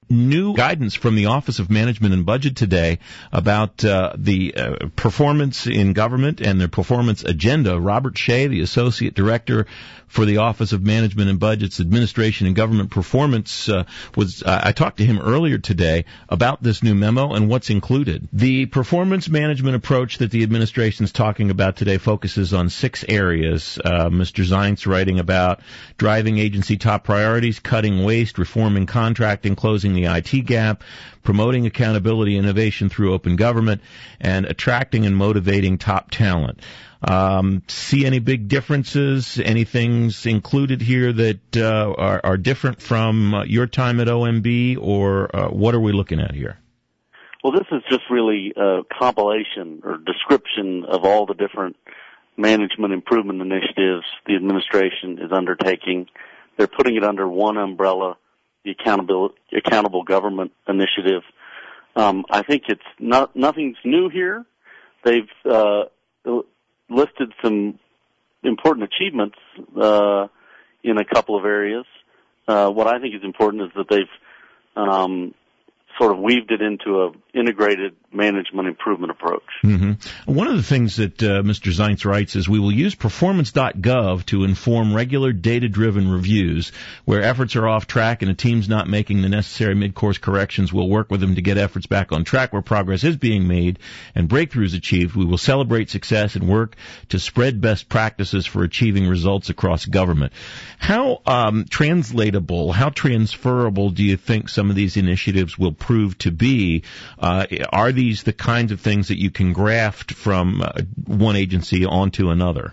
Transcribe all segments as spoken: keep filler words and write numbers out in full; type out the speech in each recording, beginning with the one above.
new guidance from the Office of Management and Budget today about uh, the uh, performance in government and their performance agenda. Robert Shea, the Associate Director for the Office of Management and Budget's Administration and Government Performance, uh, was uh, I talked to him earlier today about this new memo and what's included. The performance management approach that the administration is talking about today focuses on six areas. Uh, Mister Zients writing about driving agency top priorities, cutting waste, reforming contracting, closing the I T gap, promoting accountability, innovation through open government, and attracting and motivating top talent. Um, see any big differences? Any things included here that uh, are, are different from uh, your time at O M B, or uh, what are we looking at here? Well, this is just really a compilation or description of all the different management improvement initiatives the administration is undertaking. They're putting it under one umbrella, the accountable accountable government initiative. Um, I think it's not nothing's new here. They've uh, listed some important achievements uh, in a couple of areas. Uh, what I think is important is that they've um, sort of weaved it into an integrated management improvement approach. Mm-hmm. One of the things that uh, Mister Zients writes is we will use performance dot gov to inform regular data-driven reviews. Where efforts are off track and a team's not making the necessary mid-course corrections, we'll work with them to get efforts back on track. Where progress is being made and breakthroughs achieved, we will celebrate success and work to spread best practices for achieving results across government. How um, translatable, how transferable do you think some of these initiatives will prove to be? Uh, are these the kinds of things that you can graft from uh, one agency onto another?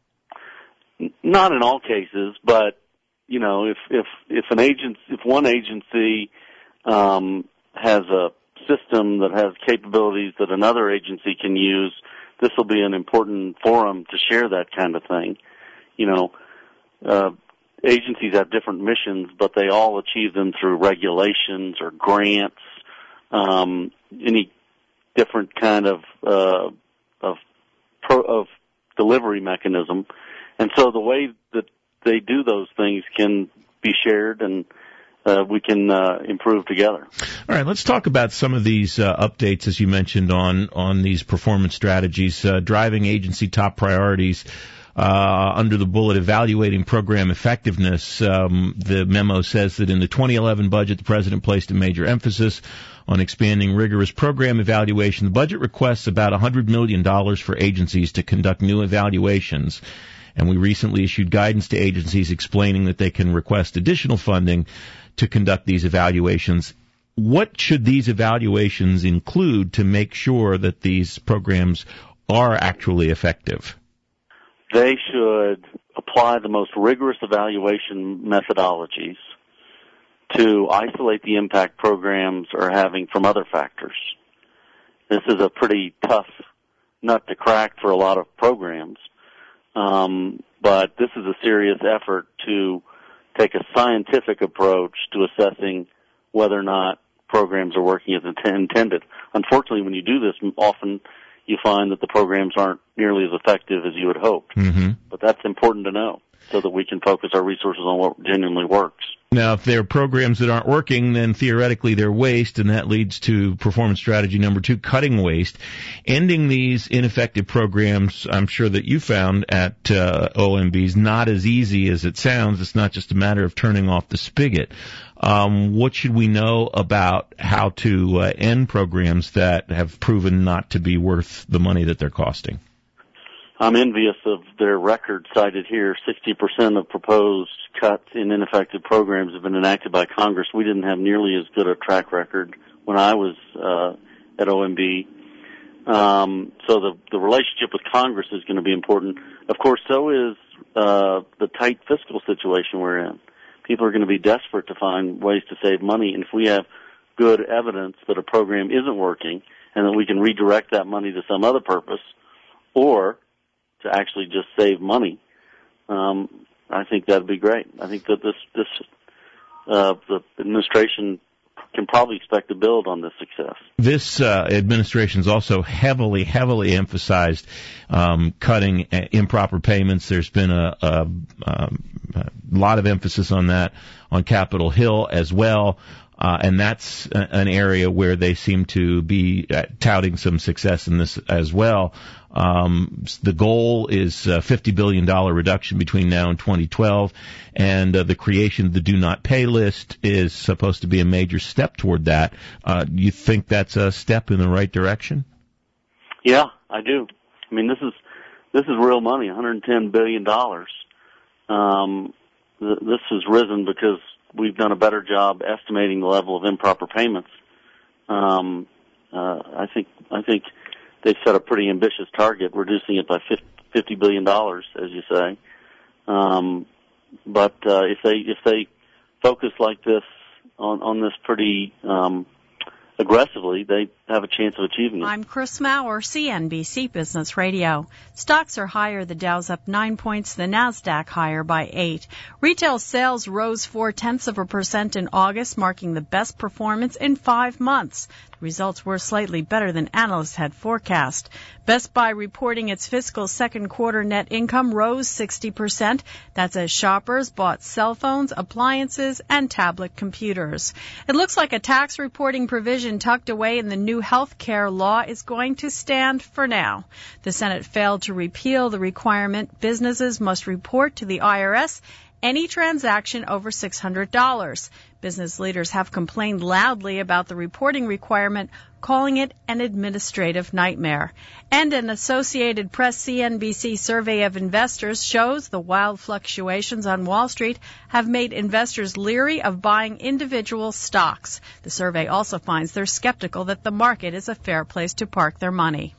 Not in all cases, but you know, if if if an agent, if one agency um, has a system that has capabilities that another agency can use, this will be an important forum to share that kind of thing. You know, uh, agencies have different missions, but they all achieve them through regulations or grants, um, any different kind of uh, of pro, of delivery mechanism, and so the way that they do those things can be shared, and uh, we can uh, improve together. All right, let's talk about some of these uh, updates, as you mentioned, on on these performance strategies, uh, driving agency top priorities. Uh, under the bullet evaluating program effectiveness, um, the memo says that in the twenty eleven budget, the president placed a major emphasis on expanding rigorous program evaluation. The budget requests about one hundred million dollars for agencies to conduct new evaluations, and we recently issued guidance to agencies explaining that they can request additional funding to conduct these evaluations. What should these evaluations include to make sure that these programs are actually effective? They should apply the most rigorous evaluation methodologies to isolate the impact programs are having from other factors. This is a pretty tough nut to crack for a lot of programs, um, but this is a serious effort to take a scientific approach to assessing whether or not programs are working as intended. Unfortunately, when you do this, often you find that the programs aren't nearly as effective as you had hoped. Mm-hmm. But that's important to know so that we can focus our resources on what genuinely works. Now, if there are programs that aren't working, then theoretically they're waste, and that leads to performance strategy number two, cutting waste. Ending these ineffective programs, I'm sure that you found at uh, O M B, is not as easy as it sounds. It's not just a matter of turning off the spigot. Um, what should we know about how to uh, end programs that have proven not to be worth the money that they're costing? I'm envious of their record cited here. sixty percent of proposed cuts in ineffective programs have been enacted by Congress. We didn't have nearly as good a track record when I was uh, at O M B. Um, so the, the relationship with Congress is going to be important. Of course, so is uh, the tight fiscal situation we're in. People are going to be desperate to find ways to save money, and if we have good evidence that a program isn't working and that we can redirect that money to some other purpose or to actually just save money, um, I think that'd be great. I think that this, this uh, the administration can probably expect to build on this success. This uh, administration's also heavily, heavily emphasized um, cutting uh, improper payments. There's been a, a, a lot of emphasis on that on Capitol Hill as well. uh, and that's a, an area where they seem to be uh, touting some success in this as well. Um, the goal is a fifty billion dollars reduction between now and twenty twelve, and uh, the creation of the Do Not Pay list is supposed to be a major step toward that. Uh, you think that's a step in the right direction? Yeah, I do. I mean, this is this is real money, one hundred ten billion dollars. Um, th- this has risen because we've done a better job estimating the level of improper payments. Um, uh, I think I think. They've set a pretty ambitious target, reducing it by fifty billion dollars, as you say. Um, but uh, if they if they focus like this on, on this pretty um, aggressively, they have a chance of achieving it. I'm Chris Maurer, C N B C Business Radio. Stocks are higher. The Dow's up nine points, the NASDAQ higher by eight. Retail sales rose four-tenths of a percent in August, marking the best performance in five months. The results were slightly better than analysts had forecast. Best Buy reporting its fiscal second quarter net income rose sixty percent. That's as shoppers bought cell phones, appliances, and tablet computers. It looks like a tax reporting provision tucked away in the new health care law is going to stand for now. The Senate failed to repeal the requirement businesses must report to the I R S any transaction over six hundred dollars. Business leaders have complained loudly about the reporting requirement, calling it an administrative nightmare. And an Associated Press C N B C survey of investors shows the wild fluctuations on Wall Street have made investors leery of buying individual stocks. The survey also finds they're skeptical that the market is a fair place to park their money.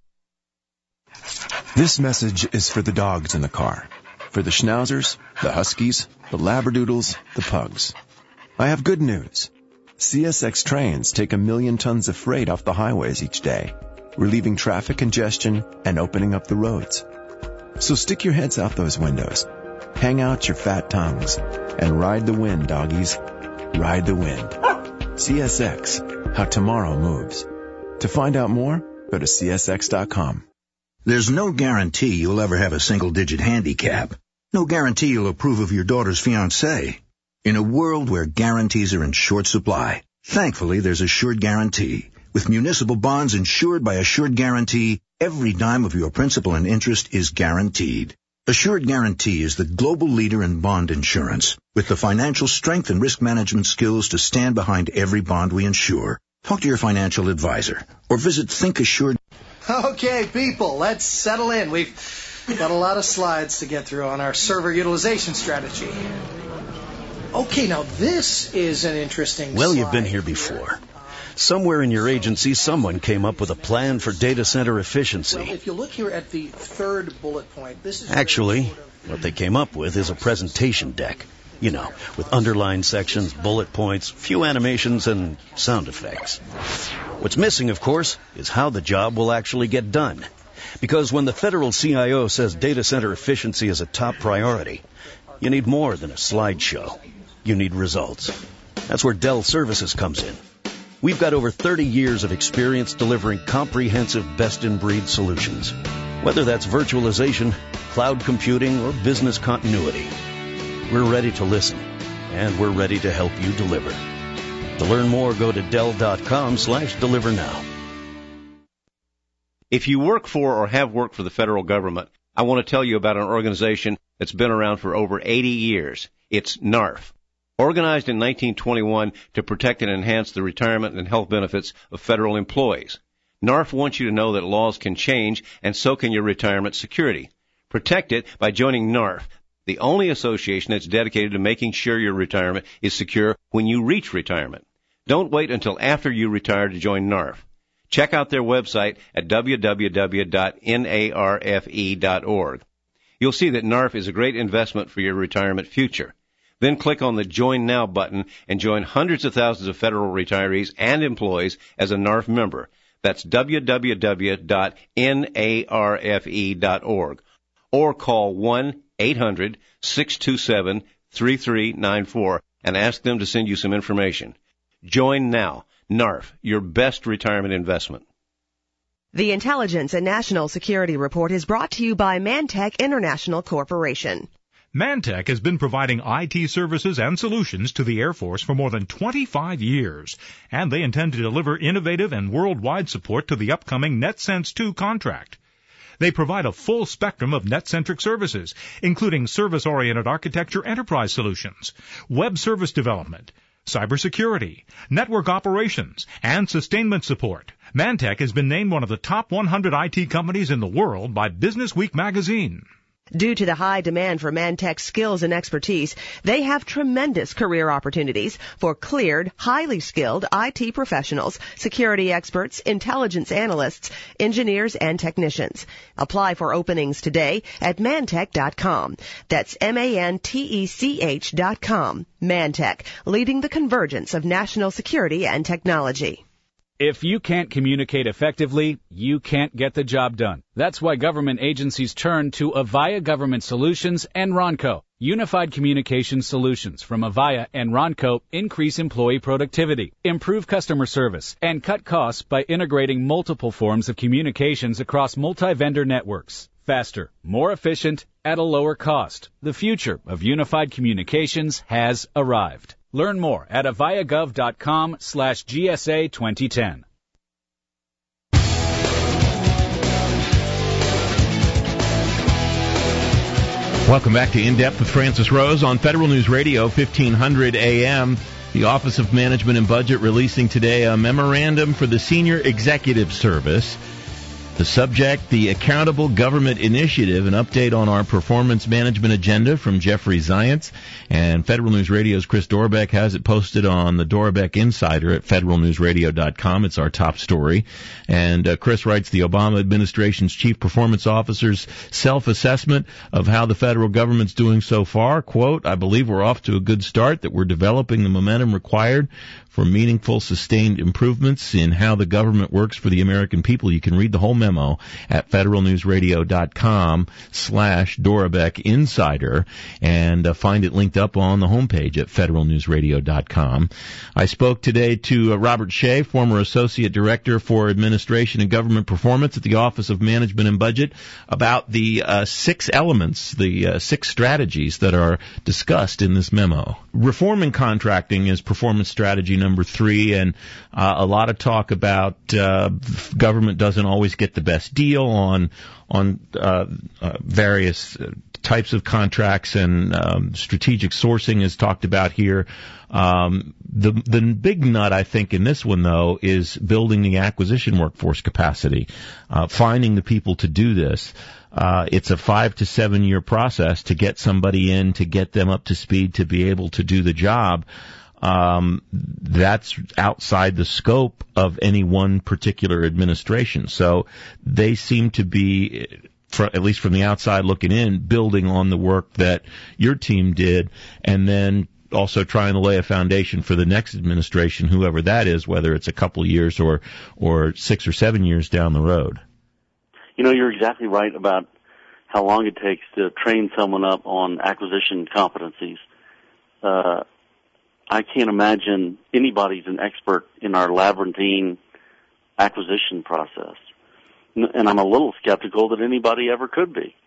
This message is for the dogs in the car. For the Schnauzers, the Huskies, the Labradoodles, the Pugs. I have good news. C S X trains take a million tons of freight off the highways each day, relieving traffic congestion and opening up the roads. So stick your heads out those windows, hang out your fat tongues, and ride the wind, doggies. Ride the wind. C S X, how tomorrow moves. To find out more, go to C S X dot com. There's no guarantee you'll ever have a single-digit handicap. No guarantee you'll approve of your daughter's fiancé. In a world where guarantees are in short supply, thankfully there's Assured Guarantee. With municipal bonds insured by Assured Guarantee, every dime of your principal and interest is guaranteed. Assured Guarantee is the global leader in bond insurance, with the financial strength and risk management skills to stand behind every bond we insure. Talk to your financial advisor or visit Think Assured. Okay, people, let's settle in. We've got a lot of slides to get through on our server utilization strategy. Okay, now this is an interesting Well, slide. you've been here before. Somewhere in your agency, someone came up with a plan for data center efficiency. Well, if you look here at the third bullet point, this is... Actually, sort of... what they came up with is a presentation deck. You know, with underlined sections, bullet points, few animations, and sound effects. What's missing, of course, is how the job will actually get done. Because when the federal C I O says data center efficiency is a top priority, you need more than a slideshow. You need results. That's where Dell Services comes in. We've got over thirty years of experience delivering comprehensive best-in-breed solutions. Whether that's virtualization, cloud computing, or business continuity. We're ready to listen, and we're ready to help you deliver. To learn more, go to Dell.com slash deliver now. If you work for or have worked for the federal government, I want to tell you about an organization that's been around for over eighty years. It's NARF. Organized in nineteen twenty-one to protect and enhance the retirement and health benefits of federal employees. NARF wants you to know that laws can change, and so can your retirement security. Protect it by joining NARF, the only association that's dedicated to making sure your retirement is secure when you reach retirement. Don't wait until after you retire to join NARF. Check out their website at w w w dot narfe dot org. You'll see that NARF is a great investment for your retirement future. Then click on the Join Now button and join hundreds of thousands of federal retirees and employees as a NARF member. That's w w w dot narfe dot org. Or call one eight hundred six two seven three three nine four and ask them to send you some information. Join now. NARF, your best retirement investment. The Intelligence and National Security Report is brought to you by Mantech International Corporation. Mantech has been providing I T services and solutions to the Air Force for more than twenty-five years, and they intend to deliver innovative and worldwide support to the upcoming NetSense two contract. They provide a full spectrum of net-centric services, including service-oriented architecture enterprise solutions, web service development, cybersecurity, network operations, and sustainment support. Mantech has been named one of the top one hundred I T companies in the world by Business Week magazine. Due to the high demand for Mantech's skills and expertise, they have tremendous career opportunities for cleared, highly skilled I T professionals, security experts, intelligence analysts, engineers, and technicians. Apply for openings today at mantech dot com. That's M A N T E C H dot com. Mantech, leading the convergence of national security and technology. If you can't communicate effectively, you can't get the job done. That's why government agencies turn to Avaya Government Solutions and Ronco. Unified Communication Solutions from Avaya and Ronco increase employee productivity, improve customer service, and cut costs by integrating multiple forms of communications across multi-vendor networks. Faster, more efficient, at a lower cost. The future of unified communications has arrived. Learn more at avayagov.com slash GSA 2010. Welcome back to In Depth with Francis Rose on Federal News Radio, fifteen hundred A M. The Office of Management and Budget releasing today a memorandum for the Senior Executive Service. The subject, the Accountable Government Initiative, an update on our performance management agenda from Jeffrey Zients. And Federal News Radio's Chris Dorbeck has it posted on the Dorbeck Insider at federal news radio dot com. It's our top story. And uh, Chris writes, the Obama administration's chief performance officer's self-assessment of how the federal government's doing so far. Quote, I believe we're off to a good start, that we're developing the momentum required for meaningful, sustained improvements in how the government works for the American people. You can read the whole memo at federal news radio dot com slash Dorbeck Insider and uh, find it linked up on the homepage at federal news radio dot com. I spoke today to uh, Robert Shea, former Associate Director for Administration and Government Performance at the Office of Management and Budget, about the uh, six elements, the uh, six strategies that are discussed in this memo. Reforming contracting is performance strategy number three, and uh, a lot of talk about uh, government doesn't always get the best deal on on uh, uh, various uh, types of contracts, and um, strategic sourcing is talked about here. Um, the the big nut, I think, in this one, though, is building the acquisition workforce capacity, uh, finding the people to do this. Uh, it's a five to seven year process to get somebody in, to get them up to speed, to be able to do the job. Um, that's outside the scope of any one particular administration. So they seem to be, for, at least from the outside looking in, building on the work that your team did, and then also trying to lay a foundation for the next administration, whoever that is, whether it's a couple years or, or six or seven years down the road. You know, you're exactly right about how long it takes to train someone up on acquisition competencies. Uh, I can't imagine anybody's an expert in our labyrinthine acquisition process. And I'm a little skeptical that anybody ever could be.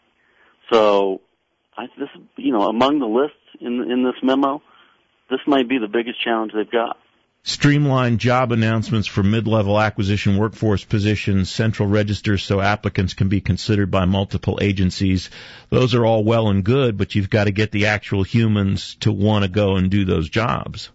So, I, this, you know, among the lists in, in this memo, this might be the biggest challenge they've got. Streamline job announcements for mid-level acquisition workforce positions, central registers so applicants can be considered by multiple agencies. Those are all well and good, but you've got to get the actual humans to want to go and do those jobs.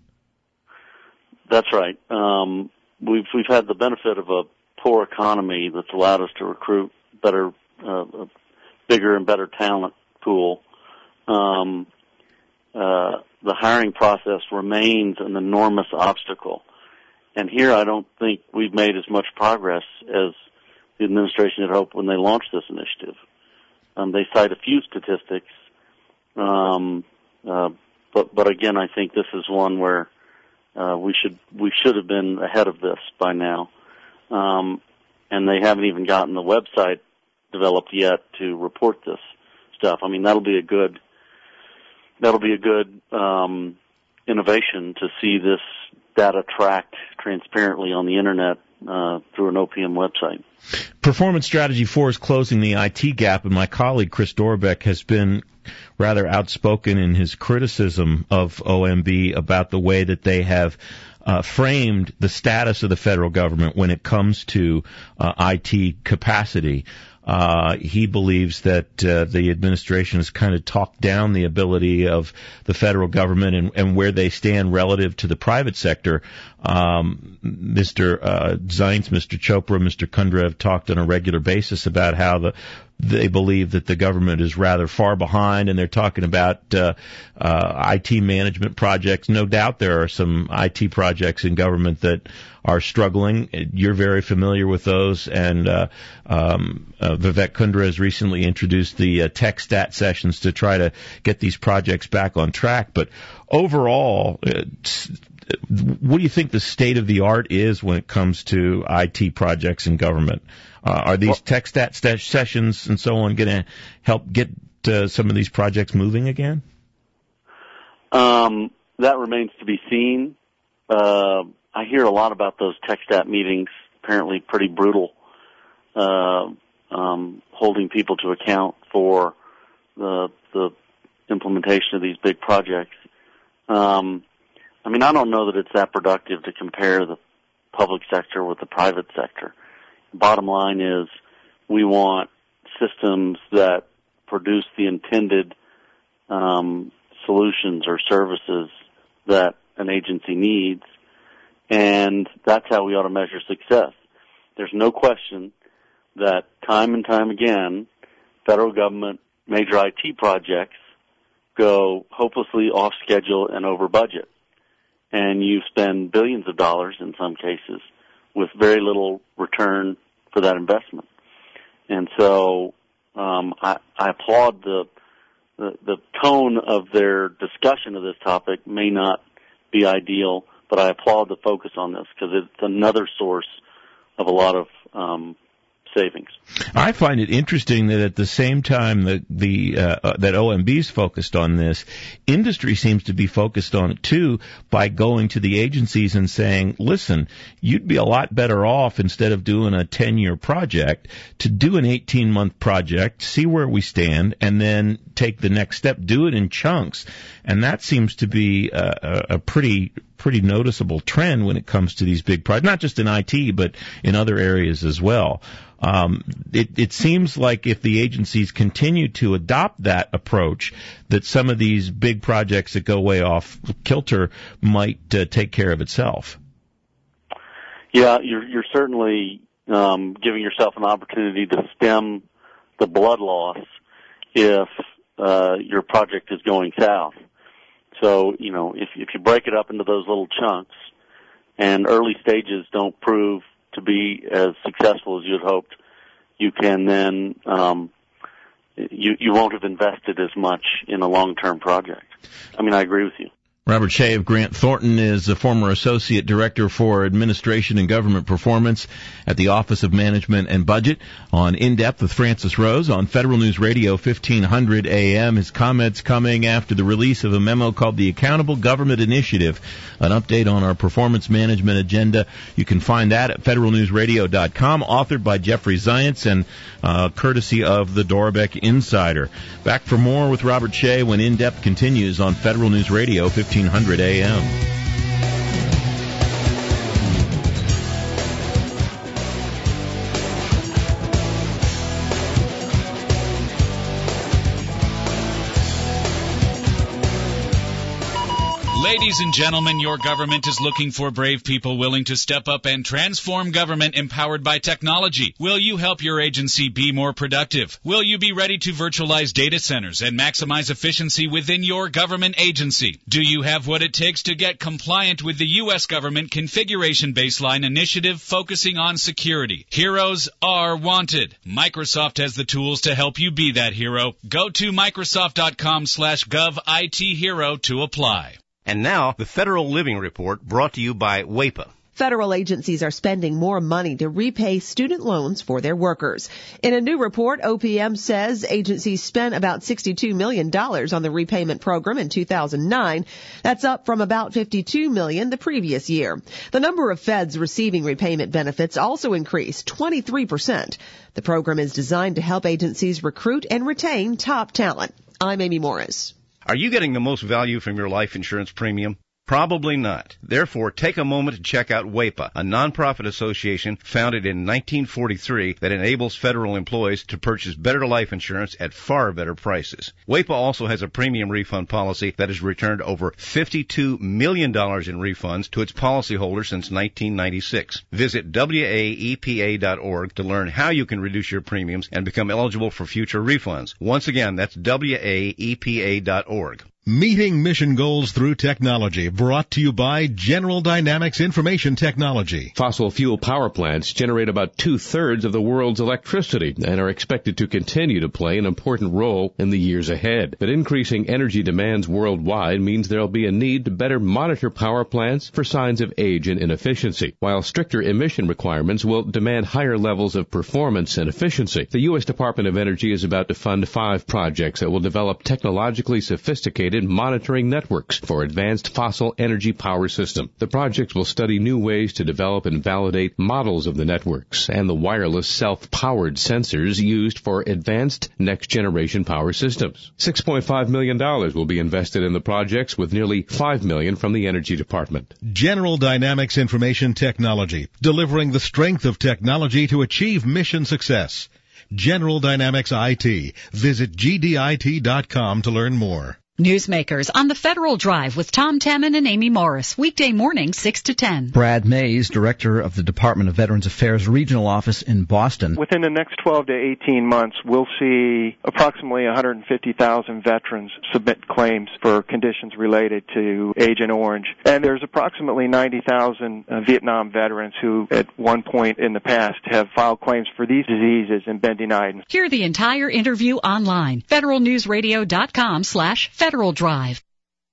That's right. Um, we've we've had the benefit of a poor economy that's allowed us to recruit better, uh, a bigger and better talent pool. Um, uh, the hiring process remains an enormous obstacle. And here I don't think we've made as much progress as the administration had hoped when they launched this initiative. Um, they cite a few statistics, um, uh, but but again, I think this is one where uh, we should we should have been ahead of this by now. Um, and they haven't even gotten the website developed yet to report this stuff. I mean, that'll be a good that'll be a good um, innovation to see this data tracked transparently on the internet uh, through an O P M website. Performance Strategy four is closing the I T gap, and my colleague Chris Dorbeck has been rather outspoken in his criticism of O M B about the way that they have uh, framed the status of the federal government when it comes to uh, I T capacity. Uh, he believes that uh, the administration has kind of talked down the ability of the federal government and, and where they stand relative to the private sector. Um, Mister Uh, Zients, Mister Chopra, Mister Kundra have talked on a regular basis about how the they believe that the government is rather far behind, and they're talking about uh, uh, I T management projects. No doubt there are some I T projects in government that are struggling. You're very familiar with those, and uh, um, uh, Vivek Kundra has recently introduced the uh, tech stat sessions to try to get these projects back on track. But overall, uh, what do you think the state of the art is when it comes to I T projects in government? Uh, are these well, tech stat sessions and so on going to help get uh, some of these projects moving again? Um, that remains to be seen. Uh, I hear a lot about those tech stat meetings, apparently pretty brutal, uh, um, holding people to account for the, the implementation of these big projects. Um, I mean, I don't know that it's that productive to compare the public sector with the private sector. Bottom line is we want systems that produce the intended um, solutions or services that an agency needs, and that's how we ought to measure success. There's no question that time and time again, federal government major I T projects go hopelessly off schedule and over budget. And you spend billions of dollars in some cases with very little return for that investment. And so um, I, I applaud the, the the tone of their discussion of this topic may not be ideal, but I applaud the focus on this because it's another source of a lot of um, savings. I find it interesting that at the same time that the uh, uh, that O M B's focused on this, industry seems to be focused on it too by going to the agencies and saying, listen, you'd be a lot better off instead of doing a ten-year project to do an eighteen-month project, see where we stand, and then take the next step, do it in chunks. And that seems to be a, a pretty pretty noticeable trend when it comes to these big projects, not just in I T, but in other areas as well. Um, it, it seems like if the agencies continue to adopt that approach, that some of these big projects that go way off kilter might uh, take care of itself. Yeah, you're, you're certainly um, giving yourself an opportunity to stem the blood loss if uh, your project is going south. So, you know, if, if you break it up into those little chunks and early stages don't prove to be as successful as you had hoped, you can then, um, you, you won't have invested as much in a long-term project. I mean, I agree with you. Robert Shea of Grant Thornton is the former Associate Director for Administration and Government Performance at the Office of Management and Budget. On In Depth with Francis Rose on Federal News Radio fifteen hundred A M. His comments coming after the release of a memo called the Accountable Government Initiative, an update on our performance management agenda. You can find that at federal news radio dot com, authored by Jeffrey Zients and uh, courtesy of the Dorbeck Insider. Back for more with Robert Shea when In Depth continues on Federal News Radio fifteen hundred A M. Ladies and gentlemen, your government is looking for brave people willing to step up and transform government empowered by technology. Will you help your agency be more productive? Will you be ready to virtualize data centers and maximize efficiency within your government agency? Do you have what it takes to get compliant with the U S Government Configuration Baseline Initiative focusing on security? Heroes are wanted. Microsoft has the tools to help you be that hero. Go to Microsoft dot com slash gov I T hero to apply. And now, the Federal Living Report brought to you by W A E P A. Federal agencies are spending more money to repay student loans for their workers. In a new report, O P M says agencies spent about sixty-two million dollars on the repayment program in two thousand nine. That's up from about fifty-two million dollars the previous year. The number of feds receiving repayment benefits also increased twenty-three percent. The program is designed to help agencies recruit and retain top talent. I'm Amy Morris. Are you getting the most value from your life insurance premium? Probably not. Therefore, take a moment to check out WAEPA, a nonprofit association founded in nineteen forty-three that enables federal employees to purchase better life insurance at far better prices. WAEPA also has a premium refund policy that has returned over fifty-two million dollars in refunds to its policyholders since nineteen ninety-six. Visit W A E P A dot org to learn how you can reduce your premiums and become eligible for future refunds. Once again, that's W A E P A dot org. Meeting mission goals through technology, brought to you by General Dynamics Information Technology. Fossil fuel power plants generate about two-thirds of the world's electricity and are expected to continue to play an important role in the years ahead. But increasing energy demands worldwide means there will be a need to better monitor power plants for signs of age and inefficiency. While stricter emission requirements will demand higher levels of performance and efficiency, the U S Department of Energy is about to fund five projects that will develop technologically sophisticated monitoring networks for advanced fossil energy power system. The projects will study new ways to develop and validate models of the networks and the wireless self-powered sensors used for advanced next-generation power systems. six point five million dollars will be invested in the projects, with nearly five million dollars from the Energy Department. General Dynamics Information Technology, delivering the strength of technology to achieve mission success. General Dynamics I T. Visit G D I T dot com to learn more. Newsmakers on the Federal Drive with Tom Temin and Amy Morris, weekday morning six to ten. Brad Mays, Director of the Department of Veterans Affairs Regional Office in Boston. Within the next twelve to eighteen months, we'll see approximately one hundred fifty thousand veterans submit claims for conditions related to Agent Orange. And there's approximately ninety thousand uh, Vietnam veterans who at one point in the past have filed claims for these diseases and bendinitis. Hear the entire interview online. Federal News Radio dot com slash Federal Drive.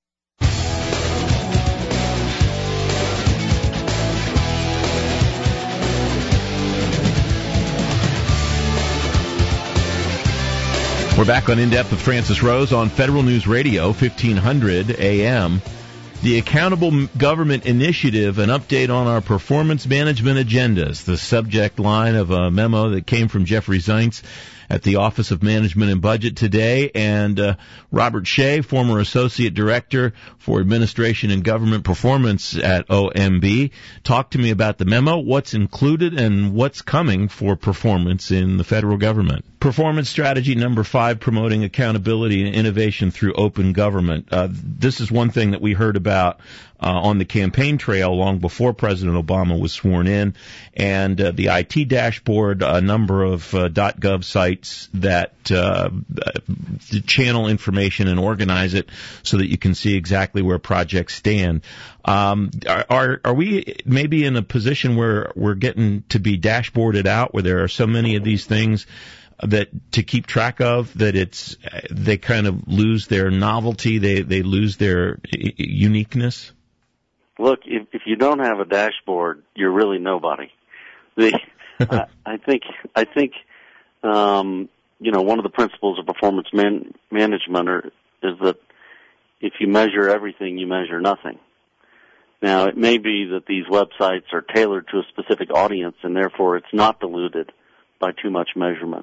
We're back on In Depth with Francis Rose on Federal News Radio, fifteen hundred A M. The Accountable Government Initiative, an update on our performance management agendas, the subject line of a memo that came from Jeffrey Zients at the Office of Management and Budget today. And uh, Robert Shea, former Associate Director for Administration and Government Performance at O M B, talked to me about the memo, what's included, and what's coming for performance in the federal government. Performance strategy number five, promoting accountability and innovation through open government. Uh, this is one thing that we heard about uh, on the campaign trail long before President Obama was sworn in, and uh, the I T dashboard, a number of uh, .gov sites that uh, channel information and organize it so that you can see exactly where projects stand. Um, are, are we maybe in a position where we're getting to be dashboarded out, where there are so many of these things that to keep track of that it's they kind of lose their novelty, they they lose their uniqueness? Look, if, if you don't have a dashboard, you're really nobody. The, I, I think I think um, you know, one of the principles of performance man, management are, is that if you measure everything, you measure nothing. Now, it may be that these websites are tailored to a specific audience, and therefore it's not diluted by too much measurement.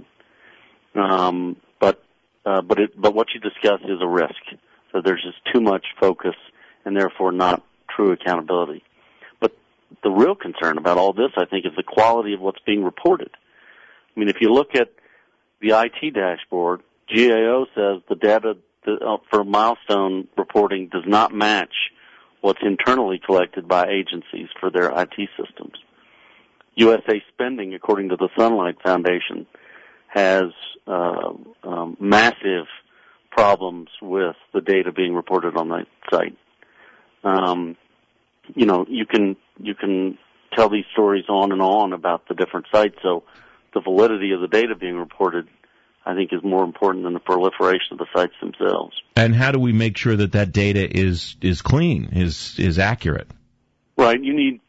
Um, but uh, but it, but what you discuss is a risk. So there's just too much focus, and therefore not true accountability. But the real concern about all this, I think, is the quality of what's being reported. I mean, if you look at the I T dashboard, G A O says the data for milestone reporting does not match what's internally collected by agencies for their I T systems. U S A Spending, according to the Sunlight Foundation, has uh, um, massive problems with the data being reported on that site. Um, you know, you can you can tell these stories on and on about the different sites, so the validity of the data being reported, I think, is more important than the proliferation of the sites themselves. And how do we make sure that that data is is clean, is is accurate? Right. You need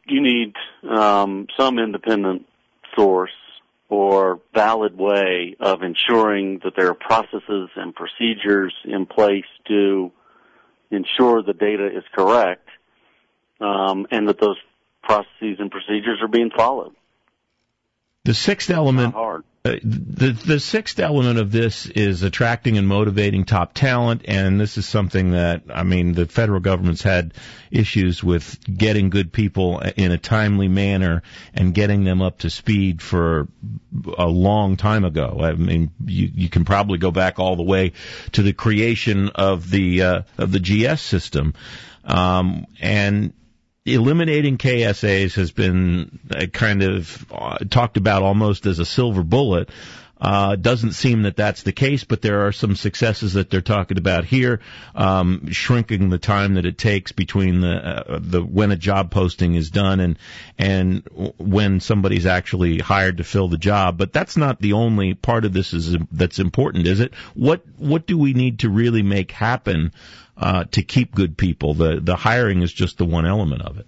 you need um, some independent source or valid way of ensuring that there are processes and procedures in place to ensure the data is correct, um, and that those processes and procedures are being followed. The sixth element, Not hard. Uh, the the sixth element of this is attracting and motivating top talent, and this is something that, I mean, the federal government's had issues with getting good people in a timely manner and getting them up to speed for a long time ago. I mean, you you can probably go back all the way to the creation of the uh, of the G S system, um, and eliminating K S As has been kind of uh, talked about almost as a silver bullet. Uh, doesn't seem that that's the case, but there are some successes that they're talking about here, um, shrinking the time that it takes between the uh, the when a job posting is done and and when somebody's actually hired to fill the job. But that's not the only part of this is that's important, is it? What what do we need to really make happen Uh, to keep good people? The the hiring is just the one element of it.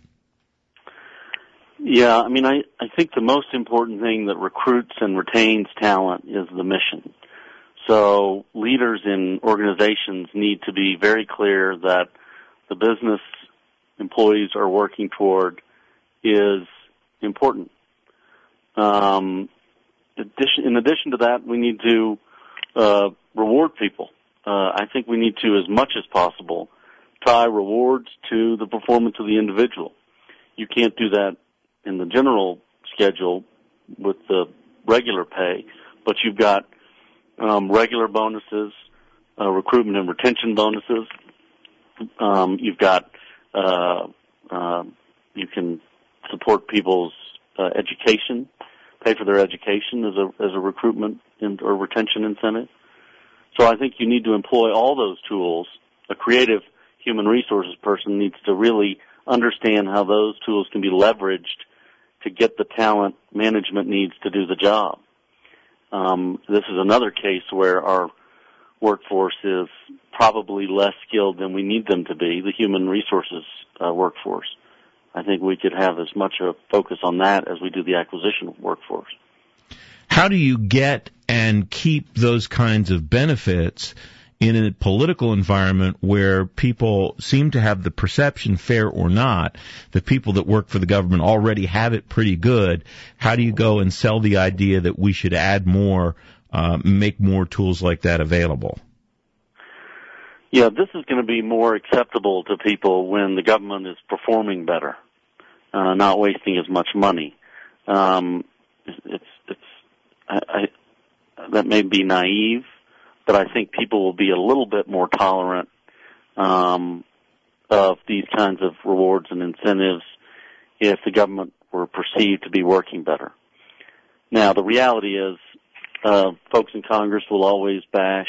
Yeah, I mean, I, I think the most important thing that recruits and retains talent is the mission. So leaders in organizations need to be very clear that the business employees are working toward is important. Um, addition, in addition to that, we need to uh, reward people. Uh, I think we need to, as much as possible, tie rewards to the performance of the individual. You can't do that in the general schedule with the regular pay, but you've got um, regular bonuses, uh, recruitment and retention bonuses. Um, you've got uh, uh, you can support people's uh, education, pay for their education as a as a recruitment and, or retention incentive. So I think you need to employ all those tools. A creative human resources person needs to really understand how those tools can be leveraged to get the talent management needs to do the job. Um, this is another case where our workforce is probably less skilled than we need them to be, the human resources uh, workforce. I think we could have as much a focus on that as we do the acquisition workforce. How do you get and keep those kinds of benefits in a political environment where people seem to have the perception, fair or not, that people that work for the government already have it pretty good? How do you go and sell the idea that we should add more, uh, make more tools like that available? Yeah, this is going to be more acceptable to people when the government is performing better, uh, not wasting as much money. Um, it's, it's, I, I, that may be naive, but I think people will be a little bit more tolerant um, of these kinds of rewards and incentives if the government were perceived to be working better. Now, the reality is, uh, folks in Congress will always bash,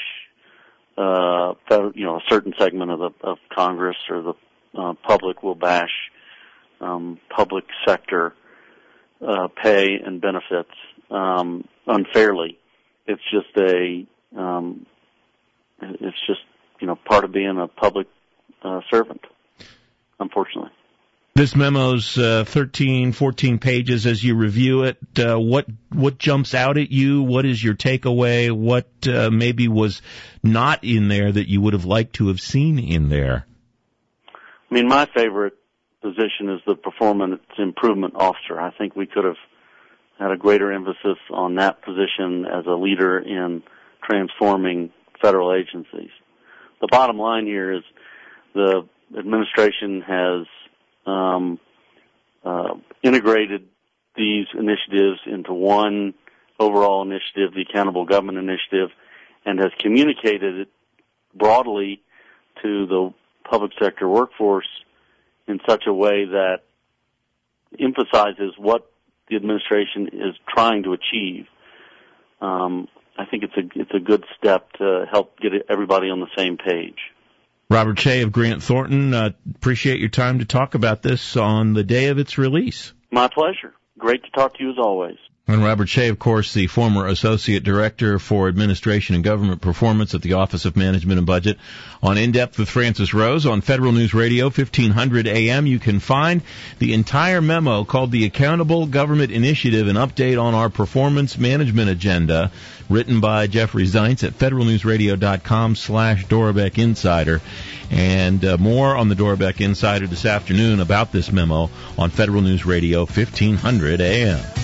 uh, you know, a certain segment of the of Congress or the uh, public will bash um, public sector uh, pay and benefits um, unfairly. It's just a, um, it's just, you know, part of being a public uh, servant, unfortunately. This memo's uh, thirteen, fourteen pages. As you review it, uh, what what jumps out at you? What is your takeaway? What uh, maybe was not in there that you would have liked to have seen in there? I mean, my favorite position is the performance improvement officer. I think we could have had a greater emphasis on that position as a leader in transforming federal agencies. The bottom line here is the administration has um, uh, integrated these initiatives into one overall initiative, the Accountable Government Initiative, and has communicated it broadly to the public sector workforce in such a way that emphasizes what the administration is trying to achieve. Um, I think it's a it's a good step to help get everybody on the same page. Robert Shea of Grant Thornton, uh, appreciate your time to talk about this on the day of its release. My pleasure. Great to talk to you as always. And Robert Shea, of course, the former Associate Director for Administration and Government Performance at the Office of Management and Budget. On In Depth with Francis Rose on Federal News Radio, fifteen hundred A M, you can find the entire memo called the Accountable Government Initiative, an update on our performance management agenda, written by Jeffrey Zients at federalnewsradio.com slash Dorbeck Insider. And uh, more on the Dorbeck Insider this afternoon about this memo on Federal News Radio, fifteen hundred A M.